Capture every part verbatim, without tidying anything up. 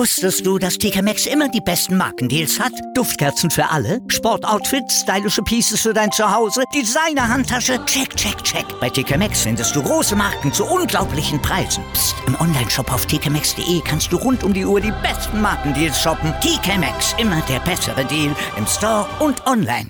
Wusstest du, dass T K Maxx immer die besten Markendeals hat? Duftkerzen für alle, Sportoutfits, stylische Pieces für dein Zuhause, Designer-Handtasche, check, check, check. Bei T K Maxx findest du große Marken zu unglaublichen Preisen. Psst. Im Onlineshop auf t k maxx punkt d e kannst du rund um die Uhr die besten Markendeals shoppen. T K Maxx, immer der bessere Deal im Store und online.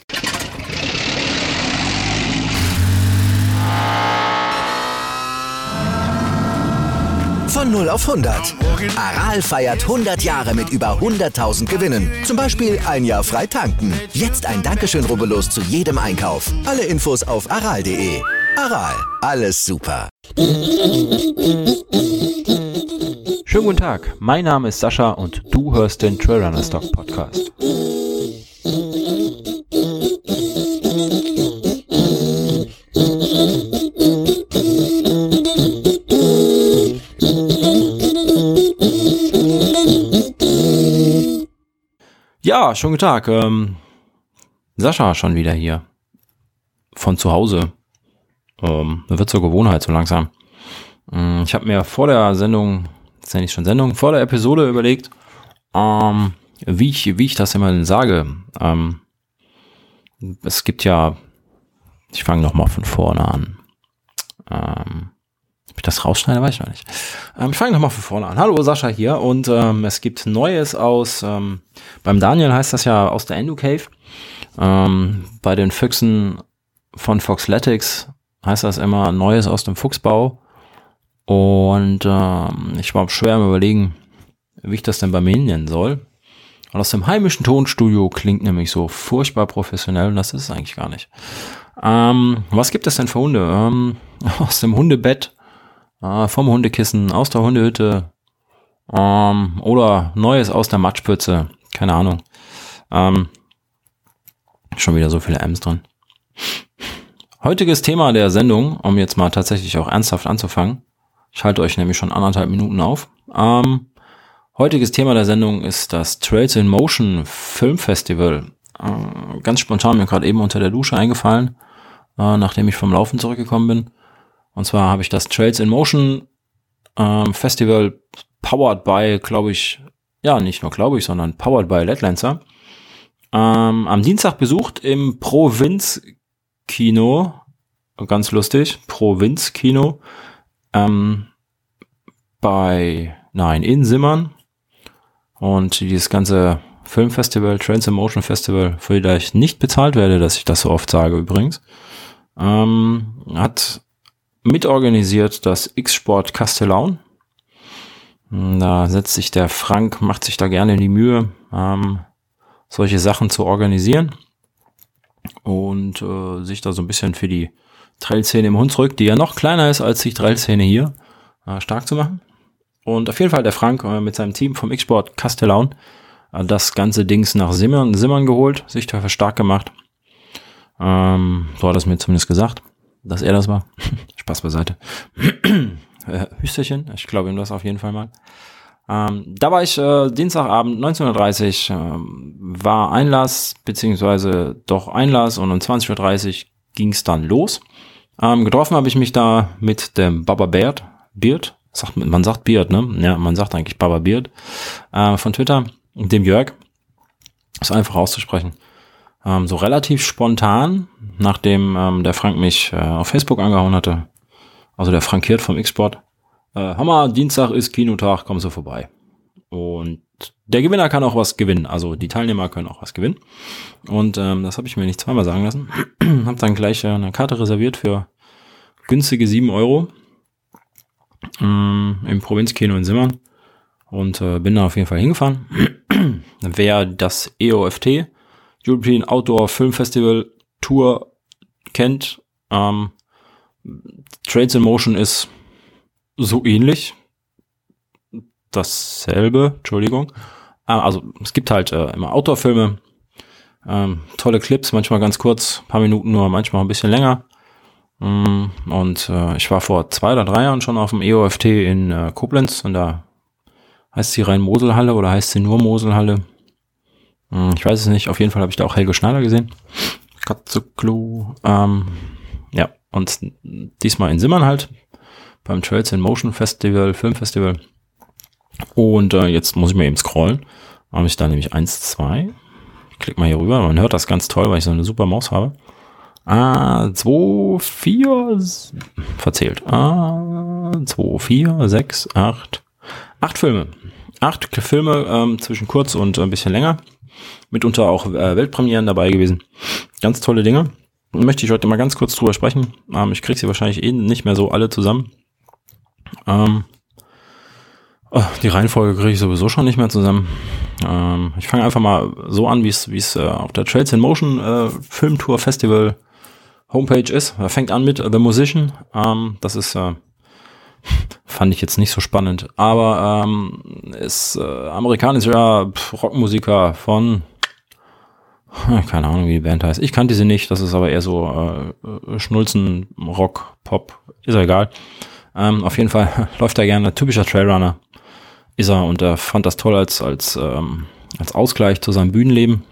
Von null auf hundert. Aral feiert hundert Jahre mit über hunderttausend Gewinnen. Zum Beispiel ein Jahr frei tanken. Jetzt ein Dankeschön, rubbellos zu jedem Einkauf. Alle Infos auf aral punkt de. Aral, alles super. Schönen guten Tag, mein Name ist Sascha und du hörst den Trailrunner Stock Podcast. Ja, schönen guten Tag. Ähm, Sascha schon wieder hier. Von zu Hause. Ähm, das wird zur Gewohnheit so langsam. Ähm, ich habe mir vor der Sendung, das ist ja nicht schon Sendung, vor der Episode überlegt, ähm, wie ich, wie ich das immer sage. Ähm, es gibt ja, ich fange nochmal von vorne an. Ähm, ob ich das rausschneide, weiß ich noch nicht. Ähm, ich fange nochmal von vorne an. Hallo, Sascha hier und ähm, es gibt Neues aus, ähm, beim Daniel heißt das ja aus der Endo Cave. Ähm, bei den Füchsen von Foxletics heißt das immer Neues aus dem Fuchsbau. Und ähm, ich war schwer am Überlegen, wie ich das denn bei mir nennen soll. Und aus dem heimischen Tonstudio klingt nämlich so furchtbar professionell und das ist es eigentlich gar nicht. Ähm, was gibt es denn für Hunde? Ähm, aus dem Hundebett, äh, vom Hundekissen, aus der Hundehütte ähm, oder Neues aus der Matschpfütze. Keine Ahnung. Ähm, schon wieder so viele M's drin. Heutiges Thema der Sendung, um jetzt mal tatsächlich auch ernsthaft anzufangen. Ich halte euch nämlich schon anderthalb Minuten auf. Ähm, heutiges Thema der Sendung ist das Trails in Motion Filmfestival. Äh, ganz spontan mir gerade eben unter der Dusche eingefallen, äh, nachdem ich vom Laufen zurückgekommen bin. Und zwar habe ich das Trails in Motion äh, Festival powered by, glaube ich, ja nicht nur glaube ich, sondern powered by Letlancer. Ähm, am Dienstag besucht im Provinz-Kino, ganz lustig, Provinz-Kino, ähm, bei, nein, in Simmern. Und dieses ganze Filmfestival, Trails in Motion Festival, für das ich nicht bezahlt werde, dass ich das so oft sage übrigens, ähm, hat mitorganisiert das X-Sport Castellaun. Da setzt sich der Frank, macht sich da gerne die Mühe, ähm, solche Sachen zu organisieren und äh, sich da so ein bisschen für die Trail-Szene im Hunsrück, die ja noch kleiner ist als die Trail-Szene hier, äh, stark zu machen. Und auf jeden Fall der Frank äh, mit seinem Team vom X-Sport Castellaun äh, das ganze Dings nach Simmern, Simmern geholt, sich dafür stark gemacht. Ähm, so hat er es mir zumindest gesagt, dass er das war. Spaß beiseite. äh, Hüsterchen, ich glaube ihm das auf jeden Fall mal. Ähm, da war ich äh, Dienstagabend neunzehn Uhr dreißig, äh, war Einlass, beziehungsweise doch Einlass und um zwanzig Uhr dreißig ging es dann los. Ähm, getroffen habe ich mich da mit dem Baba Beard, Beard, sagt, man sagt Beard, ne? Ja, man sagt eigentlich Baba Beard, äh, von Twitter, und dem Jörg. Ist einfach auszusprechen. Ähm, so relativ spontan, nachdem ähm, der Frank mich äh, auf Facebook angehauen hatte, also der Frankiert vom X-Sport, äh, Hammer, Dienstag ist Kinotag, komm so vorbei. Und der Gewinner kann auch was gewinnen, also die Teilnehmer können auch was gewinnen. Und ähm, das habe ich mir nicht zweimal sagen lassen. Habe dann gleich äh, eine Karte reserviert für günstige sieben Euro ähm, im Provinzkino in Simmern und äh, bin da auf jeden Fall hingefahren. Wer das E O F T, European Outdoor Film Festival Tour, kennt, ähm, Trails in Motion ist so ähnlich. Dasselbe, Entschuldigung. Also es gibt halt äh, immer Outdoor-Filme, ähm, tolle Clips, manchmal ganz kurz, paar Minuten nur, manchmal ein bisschen länger. Mm, und äh, ich war vor zwei oder drei Jahren schon auf dem E O F T in äh, Koblenz und da heißt sie Rhein-Mosel-Halle oder heißt sie nur Mosel-Halle? Mm, ich weiß es nicht, auf jeden Fall habe ich da auch Helge Schneider gesehen. Katzeklo. Ähm, ja, und diesmal in Simmern halt, beim Trails in Motion Festival, Filmfestival. Und äh, jetzt muss ich mir eben scrollen. Da habe ich da nämlich eins, zwei. Ich klicke mal hier rüber. Man hört das ganz toll, weil ich so eine super Maus habe. Ah, zwei, vier, verzählt. Ah, zwei, vier, sechs, acht. Acht Filme. Acht Filme ähm, zwischen kurz und ein bisschen länger. Mitunter auch äh, Weltpremieren dabei gewesen. Ganz tolle Dinge. Möchte ich heute mal ganz kurz drüber sprechen. Ähm, ich kriege sie wahrscheinlich eh nicht mehr so alle zusammen. Ähm, oh, die Reihenfolge kriege ich sowieso schon nicht mehr zusammen. Ähm, ich fange einfach mal so an, wie es wie es äh, auf der Trails in Motion äh, Filmtour Festival Homepage ist. Er fängt an mit The Musician. Ähm, das ist äh, fand ich jetzt nicht so spannend, aber ähm, ist äh, amerikanischer Rockmusiker von, keine Ahnung, wie die Band heißt. Ich kannte sie nicht, das ist aber eher so äh, Schnulzen, Rock, Pop, ist ja egal. Ähm, auf jeden Fall läuft er gerne, typischer Trailrunner ist er, und er fand das toll als als ähm, als Ausgleich zu seinem Bühnenleben.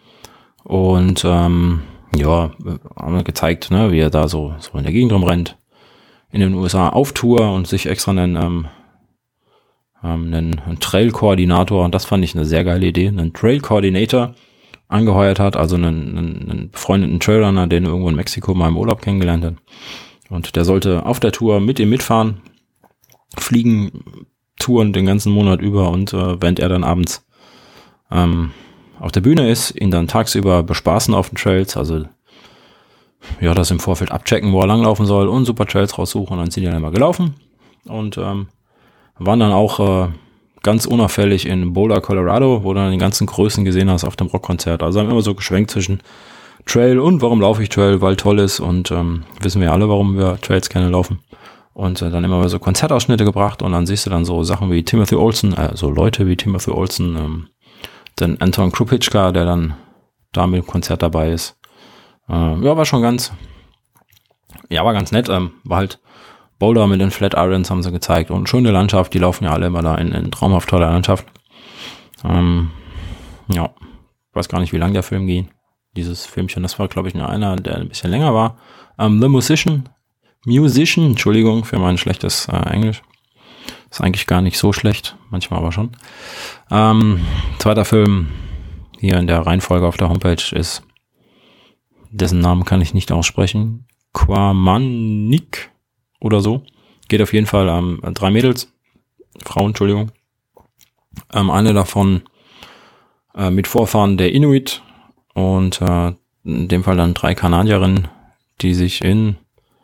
Und ähm, ja, haben wir gezeigt, ne, wie er da so so in der Gegend rumrennt, in den U S A auf Tour und sich extra einen, ähm, einen, einen Trail-Koordinator, und das fand ich eine sehr geile Idee, einen Trail-Coordinator angeheuert hat, also einen, einen, einen befreundeten Trailrunner, den er irgendwo in Mexiko mal im Urlaub kennengelernt hat. Und der sollte auf der Tour mit ihm mitfahren, fliegen, touren den ganzen Monat über, und äh, während er dann abends ähm, auf der Bühne ist, ihn dann tagsüber bespaßen auf den Trails, also ja, das im Vorfeld abchecken, wo er langlaufen soll, und super Trails raussuchen, und dann sind die dann immer gelaufen und ähm, waren dann auch äh, ganz unauffällig in Boulder, Colorado, wo du dann die ganzen Größen gesehen hast auf dem Rockkonzert. Also haben immer so geschwenkt zwischen Trail und warum laufe ich Trail, weil toll ist, und ähm, wissen wir alle, warum wir Trails gerne laufen. Und äh, dann immer so Konzertausschnitte gebracht, und dann siehst du dann so Sachen wie Timothy Olsen, äh, so Leute wie Timothy Olsen, ähm, dann Anton Krupitschka, der dann da mit dem Konzert dabei ist. Ja, war schon ganz, ja, war ganz nett. Ähm, war halt Boulder mit den Flatirons, haben sie gezeigt, und schöne Landschaft. Die laufen ja alle immer da in, in traumhaft toller Landschaft. Ähm, ja, weiß gar nicht, wie lang der Film ging. Dieses Filmchen, das war, glaube ich, nur einer, der ein bisschen länger war. Ähm, The Musician, Musician, Entschuldigung für mein schlechtes äh, Englisch. Ist eigentlich gar nicht so schlecht, manchmal aber schon. Ähm, zweiter Film hier in der Reihenfolge auf der Homepage ist, dessen Namen kann ich nicht aussprechen, Quamanik oder so. Geht auf jeden Fall um ähm, drei Mädels, Frauen, Entschuldigung. Ähm, eine davon äh, mit Vorfahren der Inuit, und äh, in dem Fall dann drei Kanadierinnen, die sich in,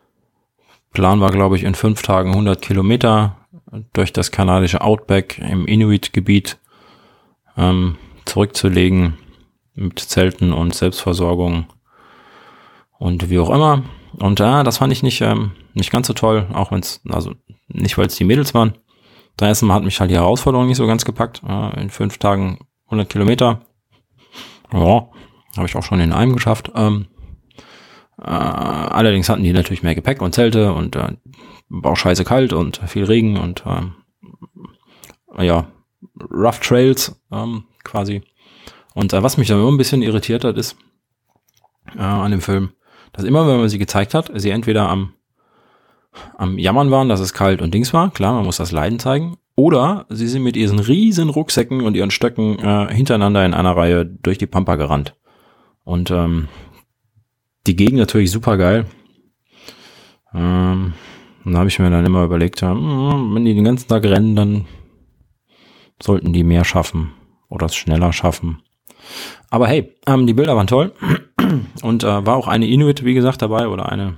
Plan war glaube ich in fünf Tagen hundert Kilometer durch das kanadische Outback im Inuit-Gebiet ähm, zurückzulegen, mit Zelten und Selbstversorgung und wie auch immer. Und ja, das fand ich nicht ähm, nicht ganz so toll, auch wenn es, also nicht, weil es die Mädels waren. Da erstmal hat mich halt die Herausforderung nicht so ganz gepackt. Ja, in fünf Tagen hundert Kilometer. Ja, habe ich auch schon in einem geschafft. Ähm, äh, allerdings hatten die natürlich mehr Gepäck und Zelte, und äh, war auch scheiße kalt und viel Regen und äh, ja, Rough Trails ähm, quasi. Und äh, was mich dann immer ein bisschen irritiert hat, ist äh, an dem Film, dass immer, wenn man sie gezeigt hat, sie entweder am, am Jammern waren, dass es kalt und Dings war, klar, man muss das Leiden zeigen, oder sie sind mit ihren riesen Rucksäcken und ihren Stöcken äh, hintereinander in einer Reihe durch die Pampa gerannt. Und ähm, die Gegend natürlich super geil. Ähm, und da habe ich mir dann immer überlegt, ja, wenn die den ganzen Tag rennen, dann sollten die mehr schaffen oder es schneller schaffen. Aber hey, ähm, die Bilder waren toll. Und äh, war auch eine Inuit, wie gesagt, dabei, oder eine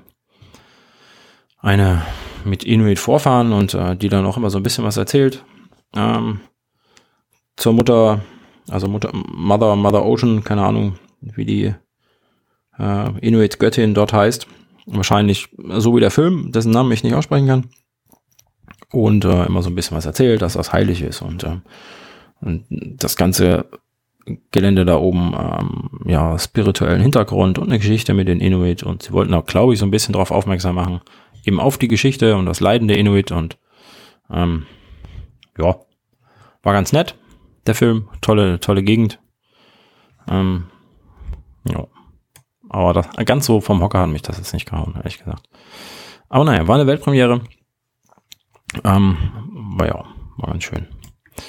eine mit Inuit-Vorfahren, und äh, die dann auch immer so ein bisschen was erzählt. Ähm, zur Mutter, also Mutter, Mother, Mother Ocean, keine Ahnung, wie die äh, Inuit-Göttin dort heißt. Wahrscheinlich so wie der Film, dessen Namen ich nicht aussprechen kann. Und äh, immer so ein bisschen was erzählt, dass das heilig ist, und, äh, und das ganze Gelände da oben, ähm, ja, spirituellen Hintergrund und eine Geschichte mit den Inuit, und sie wollten auch, glaube ich, so ein bisschen darauf aufmerksam machen, eben auf die Geschichte und das Leiden der Inuit, und ähm, ja, war ganz nett, der Film, tolle, tolle Gegend, ähm, ja, aber das, ganz so vom Hocker hat mich das jetzt nicht gehauen, ehrlich gesagt. Aber naja, war eine Weltpremiere, ähm, war ja, war ganz schön.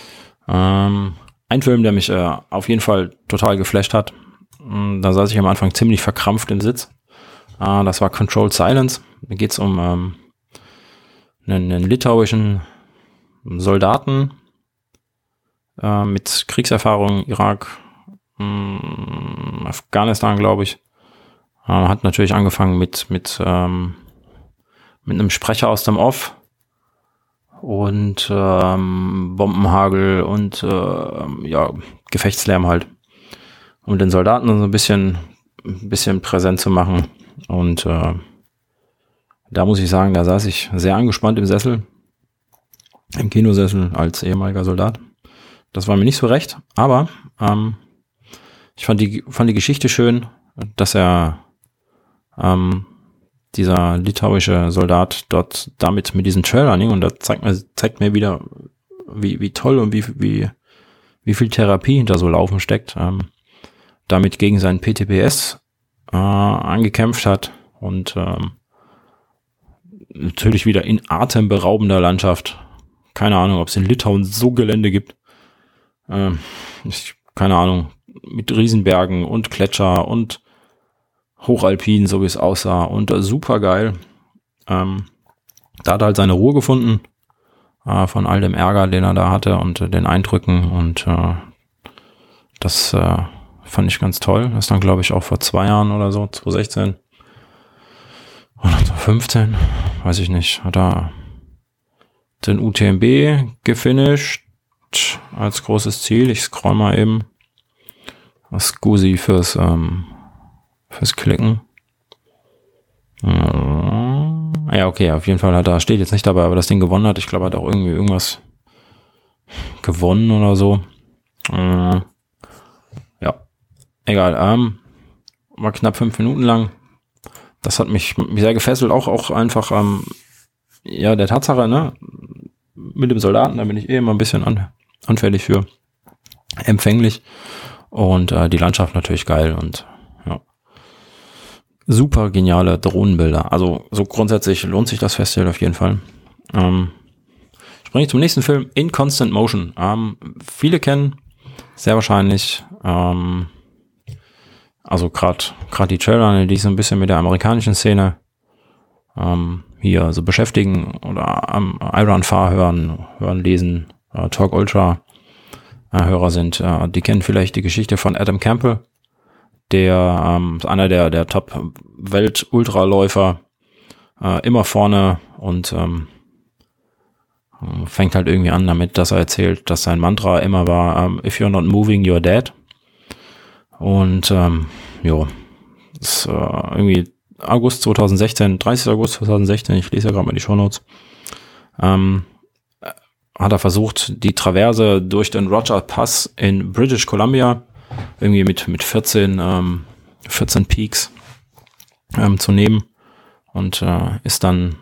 Ähm, ein Film, der mich äh, auf jeden Fall total geflasht hat. Da saß ich am Anfang ziemlich verkrampft im Sitz. Äh, das war Controlled Silence. Da geht es um ähm, einen, einen litauischen Soldaten äh, mit Kriegserfahrung, Irak, mh, Afghanistan, glaube ich. Äh, hat natürlich angefangen mit, mit, ähm, mit einem Sprecher aus dem Off und ähm, Bombenhagel und äh, ja, Gefechtslärm halt. Um den Soldaten so ein bisschen, ein bisschen präsent zu machen. Und äh, da muss ich sagen, da saß ich sehr angespannt im Sessel, im Kinosessel als ehemaliger Soldat. Das war mir nicht so recht, aber ähm, ich fand die, fand die Geschichte schön, dass er ähm, dieser litauische Soldat dort damit mit diesen Trailern hing, und das zeigt mir, zeigt mir wieder, wie, wie toll und wie, wie, wie viel Therapie hinter so Laufen steckt, ähm, damit gegen seinen P T B S äh, angekämpft hat und ähm, natürlich wieder in atemberaubender Landschaft. Keine Ahnung, ob es in Litauen so Gelände gibt. Ähm, ich, keine Ahnung, mit Riesenbergen und Gletscher und Hochalpin, so wie es aussah, und äh, super geil. Ähm, da hat er halt seine Ruhe gefunden äh, von all dem Ärger, den er da hatte, und äh, den Eindrücken, und äh, das äh, fand ich ganz toll. Das ist dann, glaube ich, auch vor zwei Jahren oder so, zwanzig sechzehn oder zwanzig fünfzehn, weiß ich nicht, hat er den U T M B gefinisht als großes Ziel. Ich scroll mal eben. Scusi fürs ähm, fürs Klicken. Ja, okay, auf jeden Fall hat er, steht jetzt nicht dabei, aber das Ding gewonnen hat. Ich glaube, er hat auch irgendwie irgendwas gewonnen oder so. Äh, ja, egal. Ähm, war knapp fünf Minuten lang. Das hat mich sehr gefesselt. Auch auch einfach, ähm, ja, der Tatsache, ne, mit dem Soldaten, da bin ich eh immer ein bisschen an, anfällig für, empfänglich. Und äh, die Landschaft natürlich geil und ja, super geniale Drohnenbilder. Also so grundsätzlich lohnt sich das Festival auf jeden Fall. Ähm, springe ich zum nächsten Film, In Constant Motion. Ähm, viele kennen, sehr wahrscheinlich, ähm, also gerade gerade die Trailer, die sich so ein bisschen mit der amerikanischen Szene ähm, hier so beschäftigen oder am Iron Far hören, hören, lesen, äh, Talk Ultra äh, Hörer sind, äh, die kennen vielleicht die Geschichte von Adam Campbell, der ähm, einer der der Top-Welt-Ultraläufer, äh, immer vorne, und ähm, fängt halt irgendwie an damit, dass er erzählt, dass sein Mantra immer war, ähm, if you're not moving, you're dead. Und ähm, jo, ist äh, irgendwie August zwanzig sechzehn, dreißigster August zwanzig sechzehn, ich lese ja gerade mal die Shownotes, ähm, hat er versucht, die Traverse durch den Roger Pass in British Columbia irgendwie mit mit vierzehn, ähm, vierzehn Peaks ähm, zu nehmen, und äh, ist dann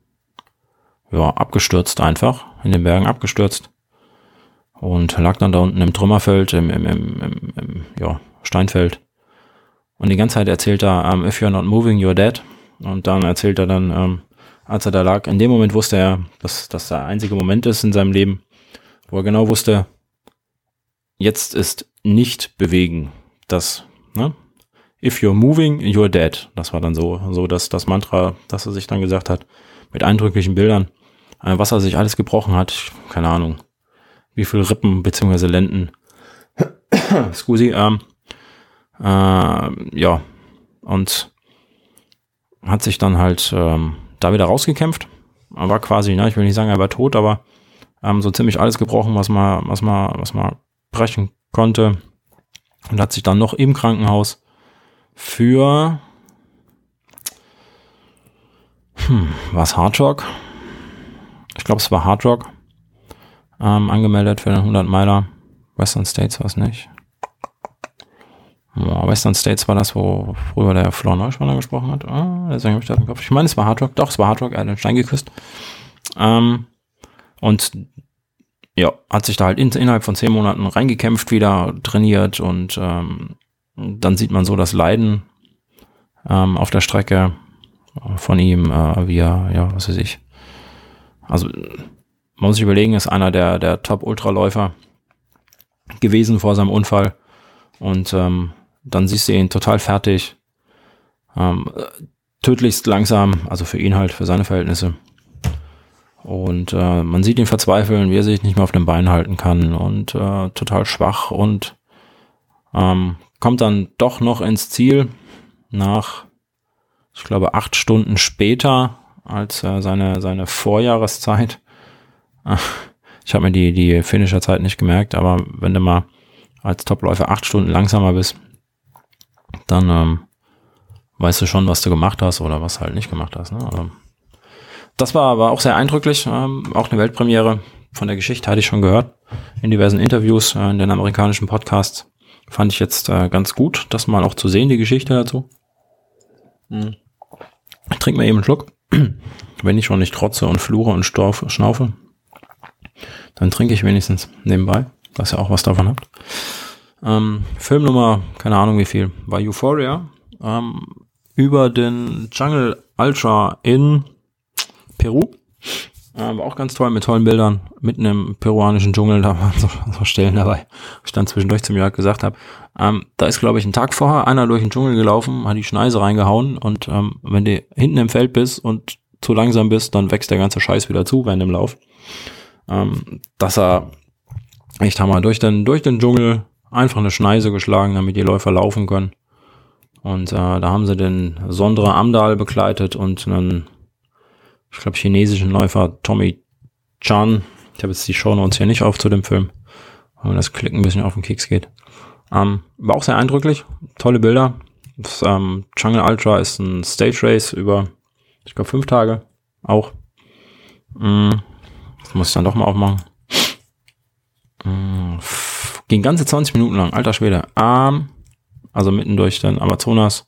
ja abgestürzt, einfach in den Bergen abgestürzt und lag dann da unten im Trümmerfeld, im, im, im, im, im ja, Steinfeld. Und die ganze Zeit erzählt er, um, if you're not moving, you're dead. Und dann erzählt er dann, um, als er da lag, in dem Moment wusste er, dass das der einzige Moment ist in seinem Leben, wo er genau wusste, jetzt ist nicht bewegen. Das, ne? If you're moving, you're dead. Das war dann so, so das, das Mantra, das er sich dann gesagt hat, mit eindrücklichen Bildern, äh, was er sich alles gebrochen hat, keine Ahnung, wie viel Rippen bzw. Lenden. Scusi, ähm, äh, ja, und hat sich dann halt ähm, da wieder rausgekämpft. Er war quasi, ne, ich will nicht sagen, er war tot, aber ähm, so ziemlich alles gebrochen, was man, was man, was man brechen konnte, und hat sich dann noch im Krankenhaus für hm, was Hard Rock? Ich glaube, es war Hard Rock ähm, angemeldet für den hundert Meiler. Western States war es nicht. Ja, Western States war das, wo früher der Flor Neuschwander gesprochen hat. Ah, deswegen habe ich das im Kopf. Ich meine, es war Hard Rock. Doch, es war Hard Rock. Er hat den Stein geküsst. Ähm, und ja, hat sich da halt in, innerhalb von zehn Monaten reingekämpft, wieder trainiert, und ähm, dann sieht man so das Leiden ähm, auf der Strecke von ihm, äh, wie er, ja, was weiß ich. Also, man muss sich überlegen, ist einer der, der Top-Ultraläufer. gewesen vor seinem Unfall. Und ähm, dann siehst du ihn total fertig, ähm, tödlichst langsam, also für ihn halt, für seine Verhältnisse. Und äh, man sieht ihn verzweifeln, wie er sich nicht mehr auf den Beinen halten kann und äh, total schwach und ähm, kommt dann doch noch ins Ziel nach, ich glaube, acht Stunden später als äh, seine seine Vorjahreszeit. Ich habe mir die die Finisher-Zeit nicht gemerkt, aber wenn du mal als Topläufer acht Stunden langsamer bist, dann ähm, weißt du schon, was du gemacht hast oder was halt nicht gemacht hast. Ne? Also, das war aber auch sehr eindrücklich, ähm, auch eine Weltpremiere. Von der Geschichte hatte ich schon gehört in diversen Interviews, äh, in den amerikanischen Podcasts. Fand ich jetzt äh, ganz gut, das mal auch zu sehen, die Geschichte dazu. Hm. Ich trinke mir eben einen Schluck. Wenn ich schon nicht trotze und flure und storf, schnaufe, dann trinke ich wenigstens nebenbei, dass ihr auch was davon habt. Ähm, Filmnummer, keine Ahnung wie viel, war Euphoria. Ähm, über den Jungle Ultra in Peru. Ähm, war auch ganz toll, mit tollen Bildern, mitten im peruanischen Dschungel, da waren so, so Stellen dabei, wo ich dann zwischendurch zum Jörg gesagt habe, ähm, da ist, glaube ich, ein Tag vorher einer durch den Dschungel gelaufen, hat die Schneise reingehauen und ähm, wenn du hinten im Feld bist und zu langsam bist, dann wächst der ganze Scheiß wieder zu während dem Lauf. Ähm, dass er echt Hammer durch den, durch den Dschungel einfach eine Schneise geschlagen, damit die Läufer laufen können. Und äh, da haben sie den Sondre Amdahl begleitet und einen, ich glaube, chinesischen Läufer Tommy Chan. Ich habe jetzt die Shownotes hier nicht auf zu dem Film, weil das Klicken ein bisschen auf den Keks geht. Ähm, war auch sehr eindrücklich, tolle Bilder. Das ähm, Jungle Ultra ist ein Stage Race über, ich glaube, fünf Tage auch. Mm, das muss ich dann doch mal aufmachen. Mm, f- ging ganze zwanzig Minuten lang, alter Schwede. Ähm, also mitten durch den Amazonas.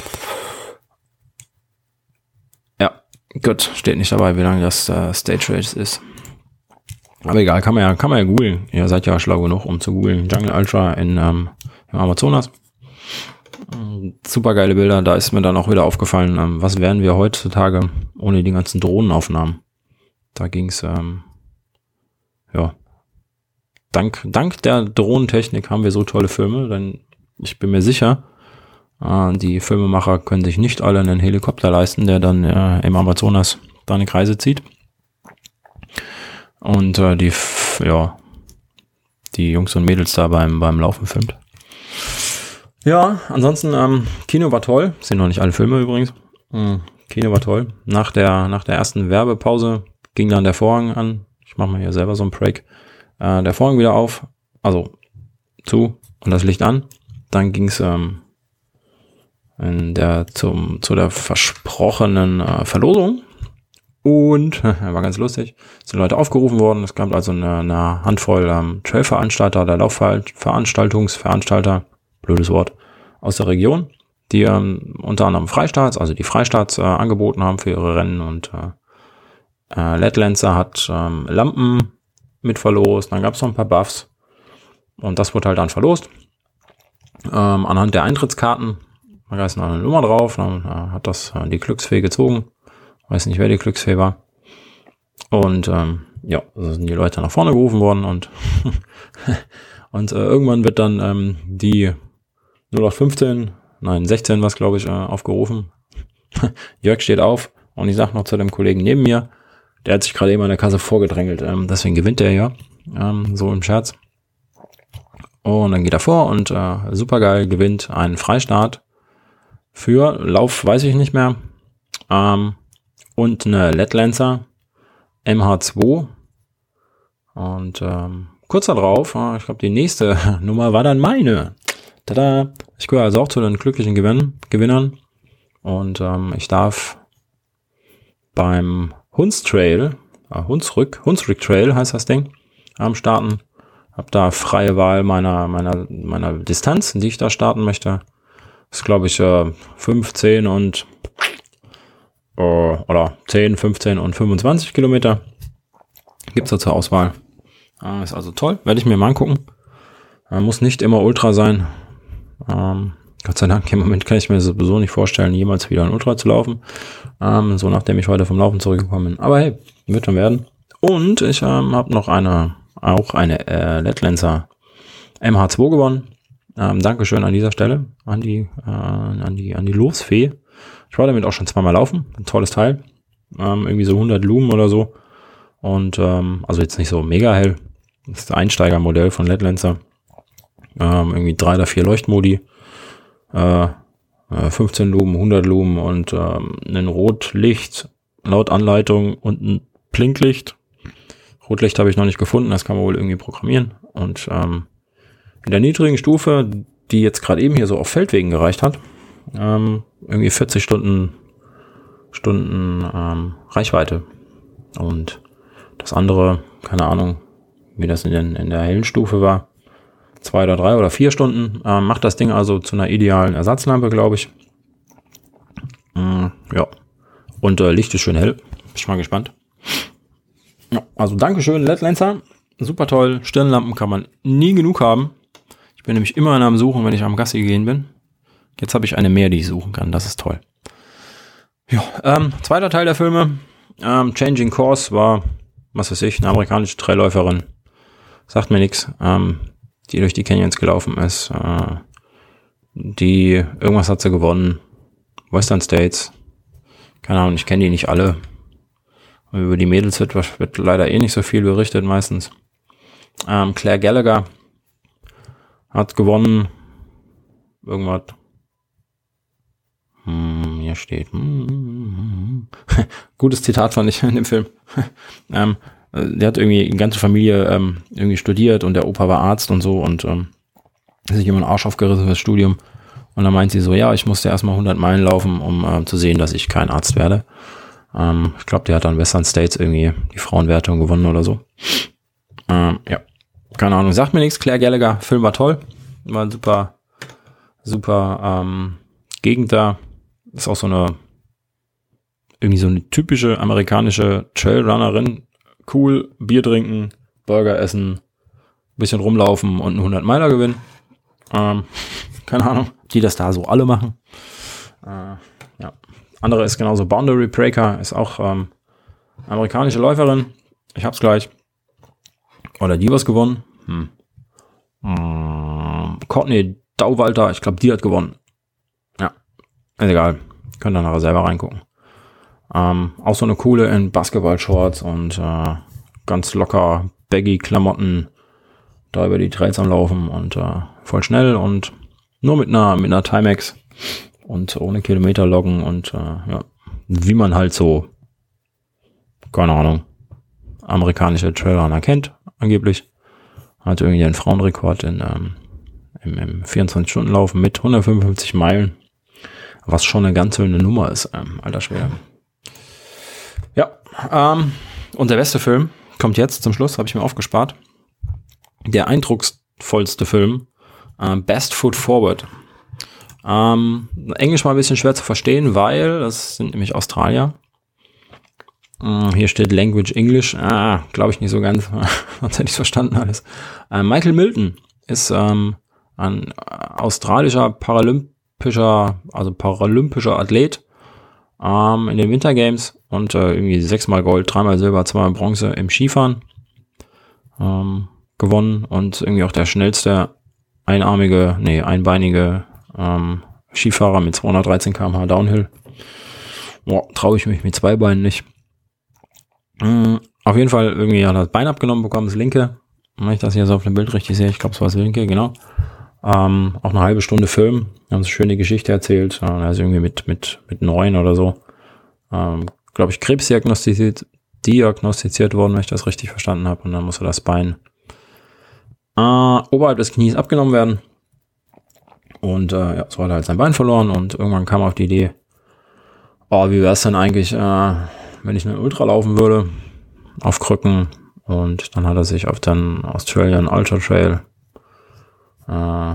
Ja, gut, steht nicht dabei, wie lange das äh, Stage Race ist. Aber egal, kann man ja, kann man ja googeln. Ihr seid ja schlau genug, um zu googeln. Jungle Ultra in ähm, im Amazonas. Super geile Bilder. Da ist mir dann auch wieder aufgefallen, ähm, was wären wir heutzutage ohne die ganzen Drohnenaufnahmen. Da ging's, ähm, ja, dank, dank der Drohnentechnik haben wir so tolle Filme, denn ich bin mir sicher, äh, die Filmemacher können sich nicht alle einen Helikopter leisten, der dann äh, im Amazonas da eine Kreise zieht. Und äh, die, ja, die Jungs und Mädels da beim, beim Laufen filmt. Ja, ansonsten, ähm, Kino war toll. Sind noch nicht alle Filme übrigens. Mhm. Kino war toll. Nach der, nach der ersten Werbepause ging dann der Vorhang an. Ich mache mal hier selber so einen Break. Äh, der Vorhang wieder auf, also zu und das Licht an. Dann ging es ähm, in der, zum, zu der versprochenen äh, Verlosung. Und, war ganz lustig, sind Leute aufgerufen worden. Es gab also eine, eine Handvoll ähm, Trailveranstalter, der Laufveranstaltungsveranstalter, blödes Wort, aus der Region, die ähm, unter anderem Freistaats, also die Freistaats äh, angeboten haben für ihre Rennen. Und äh, äh, Letlancer hat ähm, Lampen mit verlost. Dann gab es noch ein paar Buffs. Und das wurde halt dann verlost. Ähm, anhand der Eintrittskarten, da ist noch eine Nummer drauf, dann äh, hat das äh, die Glücksfee gezogen. Weiß nicht, wer die Glücksfee war. Und ähm, ja, so sind die Leute nach vorne gerufen worden und und äh, irgendwann wird dann ähm, die null acht fünfzehn, nein sechzehn was glaube ich, äh, aufgerufen. Jörg steht auf und ich sag noch zu dem Kollegen neben mir, der hat sich gerade eben an der Kasse vorgedrängelt, ähm, deswegen gewinnt der ja, ähm, so im Scherz. Und dann geht er vor und äh, supergeil gewinnt einen Freistart für Lauf, weiß ich nicht mehr. Ähm, und eine Letlancer M H zwei und ähm, kurz darauf, äh, ich glaube die nächste Nummer war dann meine. Tada! Ich gehöre also auch zu den glücklichen Gewinn- Gewinnern und ähm, ich darf beim Hundstrail, äh, Hunsrück, Hunsrück Trail heißt das Ding, am Starten. Hab da freie Wahl meiner meiner meiner Distanz, die ich da starten möchte. Das ist glaube ich äh, fünf, zehn und oder zehn, fünfzehn und fünfundzwanzig Kilometer gibt's da zur Auswahl. Äh, ist also toll, werde ich mir mal angucken. Äh, muss nicht immer Ultra sein. Ähm, Gott sei Dank, im Moment kann ich mir sowieso nicht vorstellen, jemals wieder ein Ultra zu laufen. Ähm, so nachdem ich heute vom Laufen zurückgekommen bin. Aber hey, wird schon werden. Und ich ähm, habe noch eine, auch eine äh, Letlancer M H zwei gewonnen. Ähm, Dankeschön an dieser Stelle an die, äh, an die, an die Losfee. Ich war damit auch schon zweimal laufen. Ein tolles Teil. Ähm, irgendwie so hundert Lumen oder so. Und, ähm, also jetzt nicht so mega hell. Das ist das Einsteigermodell von L E D-Lancer. Ähm, irgendwie drei oder vier Leuchtmodi. Äh, fünfzehn Lumen, hundert Lumen und ähm, ein Rotlicht laut Anleitung und ein Blinklicht. Rotlicht habe ich noch nicht gefunden, das kann man wohl irgendwie programmieren. Und ähm, in der niedrigen Stufe, die jetzt gerade eben hier so auf Feldwegen gereicht hat, ähm, irgendwie vierzig Stunden, Stunden ähm, Reichweite. Und das andere, keine Ahnung, wie das in, den, in der hellen Stufe war, zwei oder drei oder vier Stunden, äh, macht das Ding also zu einer idealen Ersatzlampe, glaube ich. Mm, ja. Und äh, Licht ist schön hell. Bin ich mal gespannt. Ja, also Dankeschön, L E D-Lancer. Super toll. Stirnlampen kann man nie genug haben. Ich bin nämlich immer am Suchen, wenn ich am Gassi gehen bin. Jetzt habe ich eine mehr, die ich suchen kann. Das ist toll. Ja, ähm, zweiter Teil der Filme. Ähm, Changing Course war, was weiß ich, eine amerikanische Trailläuferin. Sagt mir nichts. Ähm, die durch die Canyons gelaufen ist. Äh, die, irgendwas hat sie gewonnen. Western States. Keine Ahnung, ich kenne die nicht alle. Über die Mädels wird, wird leider eh nicht so viel berichtet meistens. Ähm, Claire Gallagher hat gewonnen. Irgendwas. Hm, hier steht. Hm, gutes Zitat fand ich in dem Film. ähm, der hat irgendwie die ganze Familie ähm, irgendwie studiert und der Opa war Arzt und so und ähm, sich immer einen Arsch aufgerissen fürs Studium. Und dann meint sie so, ja, ich musste erstmal hundert Meilen laufen, um äh, zu sehen, dass ich kein Arzt werde. Ähm, ich glaube, der hat dann Western States irgendwie die Frauenwertung gewonnen oder so. Ähm, ja, keine Ahnung, sagt mir nichts. Claire Gallagher, Film war toll. War ein super, super ähm, Gegend da. Ist auch so eine, irgendwie so eine typische amerikanische Trailrunnerin. Cool, Bier trinken, Burger essen, bisschen rumlaufen und einen hundert Meiler gewinnen. Ähm, keine Ahnung, die das da so alle machen. Äh, ja. Andere ist genauso Boundary Breaker, ist auch ähm, amerikanische Läuferin. Ich hab's gleich. Oder die was gewonnen? Hm. Hm. Courtney Dauwalter, ich glaube, die hat gewonnen. Ja, ist egal. Könnt ihr nachher selber reingucken. Ähm, auch so eine coole in Basketball-Shorts und äh, ganz locker baggy Klamotten da über die Trails am Laufen und äh, voll schnell und nur mit einer mit einer Timex und ohne Kilometer loggen und äh, ja, wie man halt so, keine Ahnung, amerikanische Trailrunner kennt, angeblich. Hat irgendwie den Frauenrekord in, ähm, im, im vierundzwanzig-Stunden-Laufen mit hundertfünfundfünfzig Meilen, was schon eine ganz schöne Nummer ist, ähm, alter Schwede. Ja, ähm, und der beste Film kommt jetzt zum Schluss, habe ich mir aufgespart. Der eindrucksvollste Film, äh, Best Foot Forward. Ähm, Englisch war ein bisschen schwer zu verstehen, weil das sind nämlich Australier. Äh, hier steht Language English. Ah, glaube ich nicht so ganz. Sonst hätte ich es verstanden alles. Äh, Michael Milton ist ähm, ein australischer paralympischer, also paralympischer Athlet ähm, in den Winter Games und äh, irgendwie sechsmal Gold, dreimal Silber, zweimal Bronze im Skifahren ähm, gewonnen und irgendwie auch der schnellste einarmige, nee, einbeinige ähm, Skifahrer mit zweihundertdreizehn Kilometer pro Stunde Downhill. Boah, traue ich mich mit zwei Beinen nicht. Mhm, auf jeden Fall irgendwie hat er das Bein abgenommen bekommen, das linke. Wenn ich das hier so auf dem Bild richtig sehe, ich glaube, es war das linke, genau. Ähm, auch eine halbe Stunde Film. Wir haben so schöne Geschichte erzählt. Äh, er ist irgendwie mit, mit, mit neun oder so, ähm, glaube ich, Krebs diagnostiziert, diagnostiziert worden, wenn ich das richtig verstanden habe. Und dann musste das Bein äh, oberhalb des Knies abgenommen werden. Und äh, ja, so hat er halt sein Bein verloren. Und irgendwann kam er auf die Idee, oh, wie wäre es denn eigentlich, äh, wenn ich einen Ultra laufen würde, auf Krücken. Und dann hat er sich auf den Australian Ultra Trail Uh,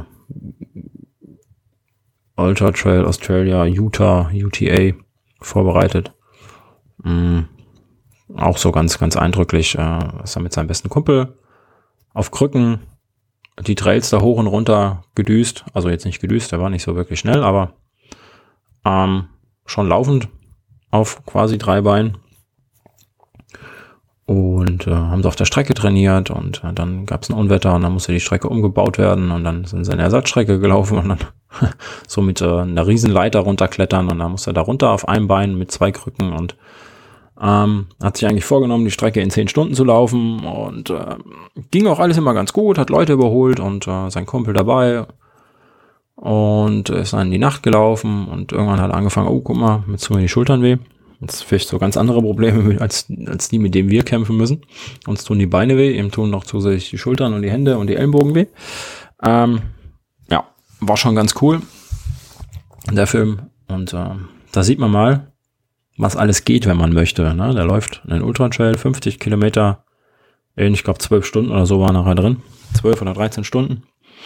Ultra Trail Australia, Utah, U T A vorbereitet. Mm, auch so ganz, ganz eindrücklich, uh, ist er mit seinem besten Kumpel auf Krücken die Trails da hoch und runter gedüst. Also jetzt nicht gedüst, der war nicht so wirklich schnell, aber ähm, schon laufend auf quasi drei Beinen. Und und äh, haben sie auf der Strecke trainiert und äh, dann gab es ein Unwetter und dann musste die Strecke umgebaut werden und dann sind sie in eine Ersatzstrecke gelaufen und dann so mit äh, einer riesen Leiter runterklettern und dann musste er da runter auf einem Bein mit zwei Krücken und ähm, hat sich eigentlich vorgenommen, die Strecke in zehn Stunden zu laufen und äh, ging auch alles immer ganz gut, hat Leute überholt und äh, sein Kumpel dabei und ist dann in die Nacht gelaufen und irgendwann hat er angefangen, oh guck mal, jetzt tun mir die Schultern weh. Das sind vielleicht so ganz andere Probleme als, als die, mit denen wir kämpfen müssen. Uns tun die Beine weh, ihm tun noch zusätzlich die Schultern und die Hände und die Ellenbogen weh. Ähm, ja, war schon ganz cool, der Film. Und äh, da sieht man mal, was alles geht, wenn man möchte. Ne? Der läuft einen Ultra-Trail, fünfzig Kilometer, in, ich glaube zwölf Stunden oder so war nachher drin. zwölf oder dreizehn Stunden.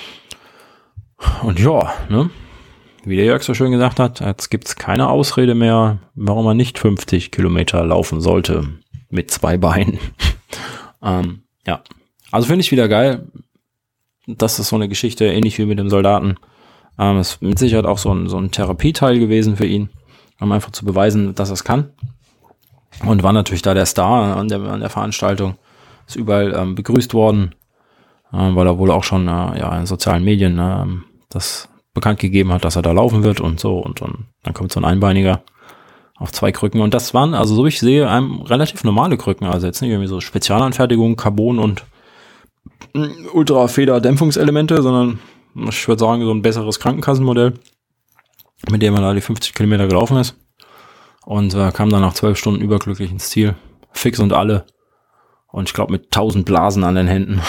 Und ja, ne? Wie der Jörg so schön gesagt hat, jetzt gibt's keine Ausrede mehr, warum man nicht fünfzig Kilometer laufen sollte mit zwei Beinen. ähm, ja, also finde ich wieder geil. Das ist so eine Geschichte, ähnlich wie mit dem Soldaten. Ähm, ist mit Sicherheit auch so ein, so ein Therapieteil gewesen für ihn, um einfach zu beweisen, dass er es kann. Und war natürlich da der Star an der, an der Veranstaltung. Ist überall ähm, begrüßt worden, äh, weil er wohl auch schon äh, ja, in sozialen Medien äh, das bekannt gegeben hat, dass er da laufen wird und so und, und dann kommt so ein Einbeiniger auf zwei Krücken und das waren, also so wie ich sehe, einem relativ normale Krücken, also jetzt nicht irgendwie so Spezialanfertigung, Carbon und Ultra-Feder-Dämpfungselemente, sondern ich würde sagen, so ein besseres Krankenkassenmodell, mit dem er da die fünfzig Kilometer gelaufen ist und äh, kam dann nach zwölf Stunden überglücklich ins Ziel, fix und alle und ich glaube mit tausend Blasen an den Händen.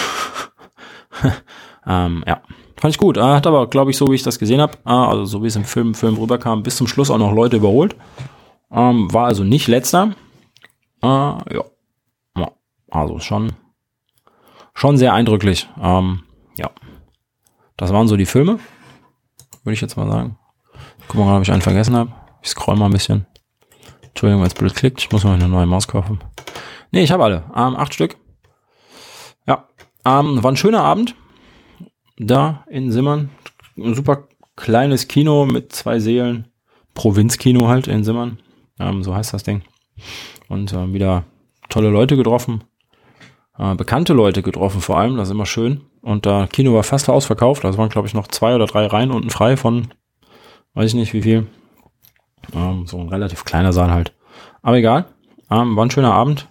ähm, ja. Fand ich gut. Er hat aber, glaube ich, so wie ich das gesehen habe, also so wie es im Film, Film rüberkam, bis zum Schluss auch noch Leute überholt. Ähm, war also nicht letzter. Äh, ja. ja. Also schon, schon sehr eindrücklich. Ähm, ja. Das waren so die Filme. Würde ich jetzt mal sagen. Guck mal, ob ich einen vergessen habe. Ich scroll mal ein bisschen. Entschuldigung, wenn es blöd klickt. Ich muss mal eine neue Maus kaufen. Nee, ich habe alle. Ähm, acht Stück. Ja. Ähm, war ein schöner Abend. Da in Simmern, ein super kleines Kino mit zwei Sälen, Provinzkino halt in Simmern, ähm, so heißt das Ding. Und äh, wieder tolle Leute getroffen, äh, bekannte Leute getroffen vor allem, das ist immer schön. Und das äh, Kino war fast ausverkauft, also waren glaube ich noch zwei oder drei Reihen unten frei von, weiß ich nicht wie viel, ähm, so ein relativ kleiner Saal halt. Aber egal, ähm, war ein schöner Abend.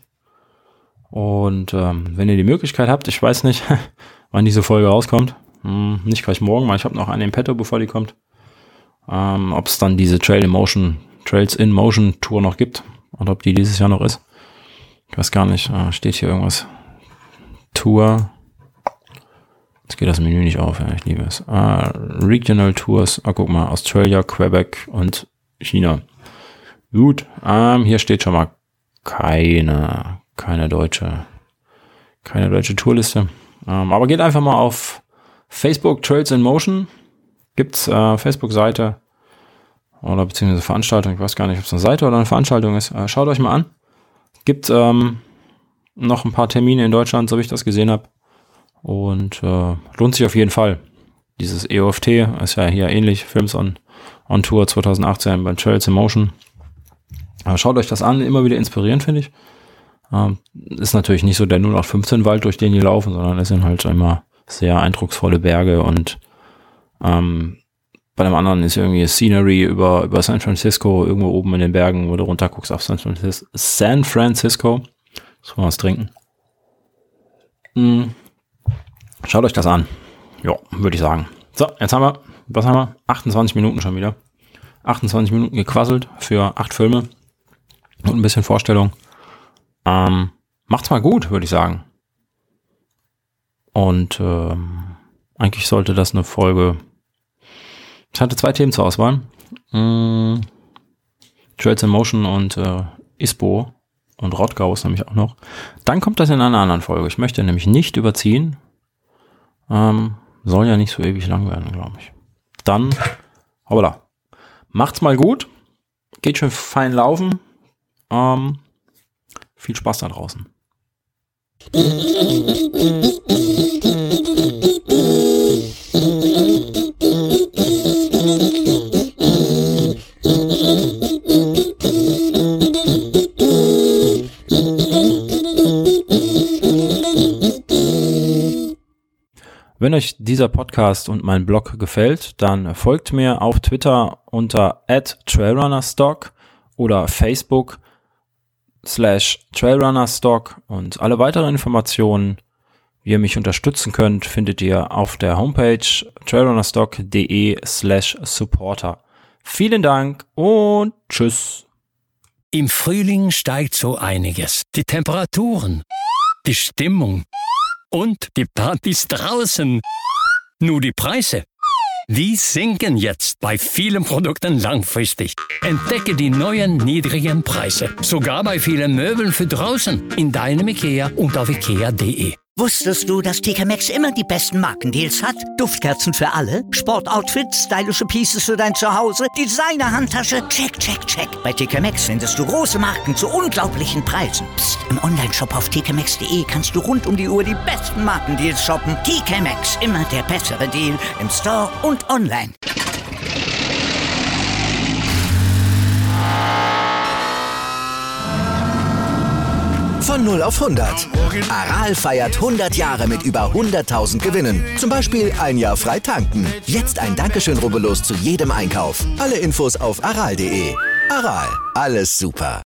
Und ähm, wenn ihr die Möglichkeit habt, ich weiß nicht, wann diese Folge rauskommt, Hm, nicht gleich morgen, weil ich habe noch eine im Petto, bevor die kommt. Ähm, ob es dann diese Trail in Motion, Trails in Motion Tour noch gibt und ob die dieses Jahr noch ist. Ich weiß gar nicht, äh, steht hier irgendwas. Tour. Jetzt geht das Menü nicht auf, ja, ich liebe es. Äh, Regional Tours, ah, guck mal, Australia, Quebec und China. Gut, ähm, hier steht schon mal keine, keine deutsche, keine deutsche Tourliste. Ähm, aber geht einfach mal auf Facebook Trails in Motion, gibt's äh, Facebook-Seite oder beziehungsweise Veranstaltung, ich weiß gar nicht, ob es eine Seite oder eine Veranstaltung ist. Äh, schaut euch mal an. Gibt ähm, noch ein paar Termine in Deutschland, so wie ich das gesehen habe. Und äh, lohnt sich auf jeden Fall. Dieses E O F T ist ja hier ähnlich, Films on, on Tour zwanzig achtzehn bei Trails in Motion. Äh, schaut euch das an, immer wieder inspirierend, finde ich. Ähm, ist natürlich nicht so der null acht fünfzehn Wald, durch den die laufen, sondern es sind halt immer sehr eindrucksvolle Berge und ähm, bei dem anderen ist irgendwie Scenery über, über San Francisco, irgendwo oben in den Bergen, wo du runter guckst auf San Francisco. San Francisco. Muss man was trinken. Hm. Schaut euch das an. Ja, würde ich sagen. So, jetzt haben wir, was haben wir? achtundzwanzig Minuten schon wieder. achtundzwanzig Minuten gequasselt für acht Filme und ein bisschen Vorstellung. Ähm, macht's mal gut, würde ich sagen. Und ähm, eigentlich sollte das eine Folge. Ich hatte zwei Themen zur Auswahl. Mm, Trails in Motion und äh, I S P O und Rottgau ist nämlich auch noch. Dann kommt das in einer anderen Folge. Ich möchte nämlich nicht überziehen. Ähm, soll ja nicht so ewig lang werden, glaube ich. Dann, hoppala. Macht's mal gut. Geht schön fein laufen. Ähm, viel Spaß da draußen. Mm-hmm. dieser Podcast und mein Blog gefällt, dann folgt mir auf Twitter unter at trailrunnerstock oder Facebook slash trailrunnerstock und alle weiteren Informationen, wie ihr mich unterstützen könnt, findet ihr auf der Homepage trailrunnerstock.de slash supporter. Vielen Dank und tschüss. Im Frühling steigt so einiges. Die Temperaturen, die Stimmung und die Partys draußen. Nur die Preise, die sinken jetzt bei vielen Produkten langfristig. Entdecke die neuen niedrigen Preise, sogar bei vielen Möbeln für draußen, in deinem IKEA und auf ikea punkt de. Wusstest du, dass T K Maxx immer die besten Markendeals hat? Duftkerzen für alle, Sportoutfits, stylische Pieces für dein Zuhause, Designer-Handtasche, check, check, check. Bei T K Maxx findest du große Marken zu unglaublichen Preisen. Psst. Im Onlineshop auf t k maxx punkt de kannst du rund um die Uhr die besten Markendeals shoppen. T K Maxx, immer der bessere Deal im Store und online. Von null auf hundert. Aral feiert hundert Jahre mit über hunderttausend Gewinnen. Zum Beispiel ein Jahr frei tanken. Jetzt ein Dankeschön, rubbellos zu jedem Einkauf. Alle Infos auf aral punkt de. Aral, alles super.